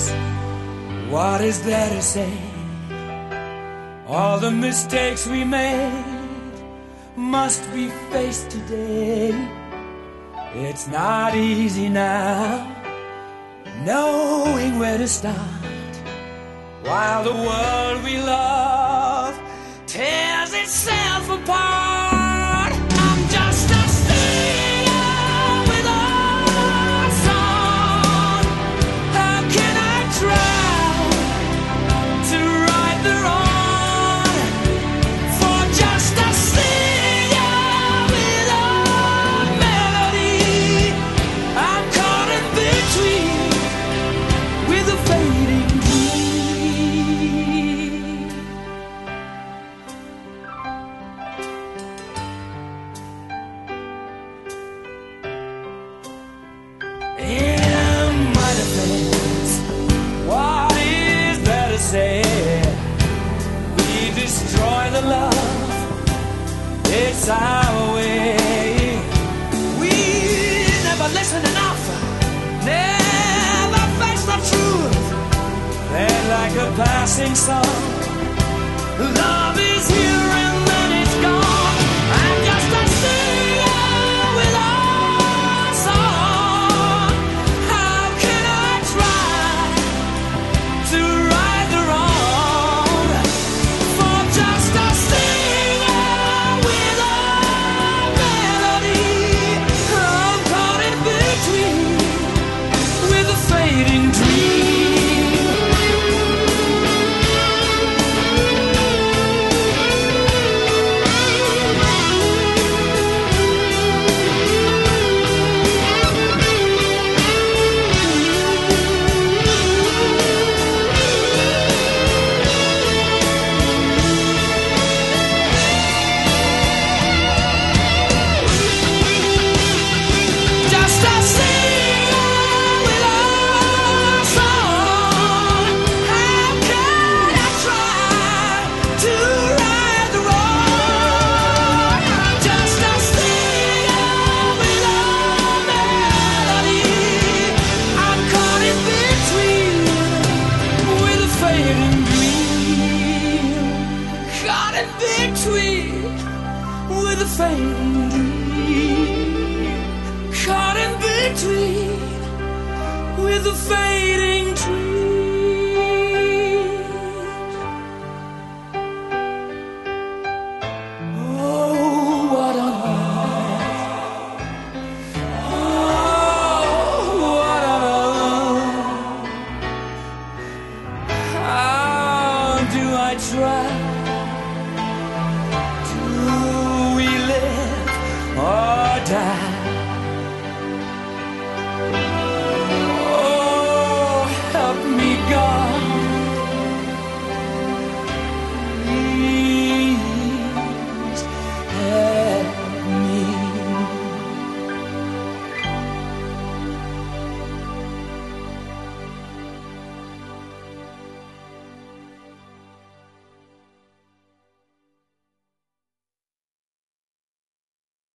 What is there to say? All the mistakes we made must be faced today. It's not easy now, knowing where to start, while the world we love tears itself apart. I'm just a singer with a song. How can I try to right the wrong? For just a singer with a melody, I'm caught in between with a fading dream. In my defense, what is there to say? We destroy the love, it's our way. We never listen enough, never face the truth. And like a passing song, love is here and then it's gone. I'm just a singer with a song. How can I try to right the wrong? For just a singer with a melody, I'm caught in between with a fading dream. Just a singer with a song. How can I try to right the wrong? I'm just a singer with a melody. I'm caught in between with a fading dream. Caught in between with a fading dream. Caught in between with a fading